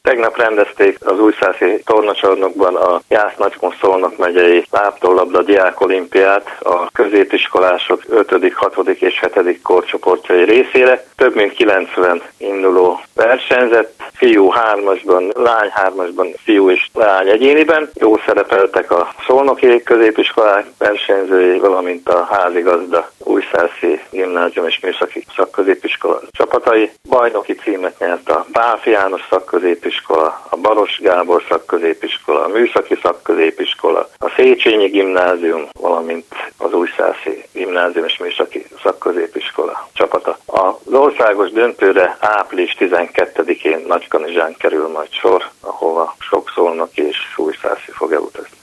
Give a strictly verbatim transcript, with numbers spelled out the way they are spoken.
Tegnap rendezték az újszászi tornacsarnokban a Jász-Nagykun Szolnok megyei lábtólabda diákolimpiát a középiskolások ötödik, hatodik és hetedik korcsoportjai részére. Több mint kilencven induló versenyzett, fiú hármasban, lány hármasban, fiú és lány egyéniben. Jól szerepeltek a szolnoki középiskolák versenyzői, valamint a házigazda Újszászi Gimnázium és Műszaki Szakközépiskola csapatai. Bajnoki címet nyert a Pálffy János Szakközépiskola, a Baros Gábor Szakközépiskola, a Műszaki Szakközépiskola, a Széchenyi Gimnázium, valamint az Újszászi Gimnázium és Műszaki Szakközépiskola csapata. Az országos döntőre április tizenkettedikén Nagykanizsán kerül majd sor, ahova sok szolnoki és újszászi fog elutazni.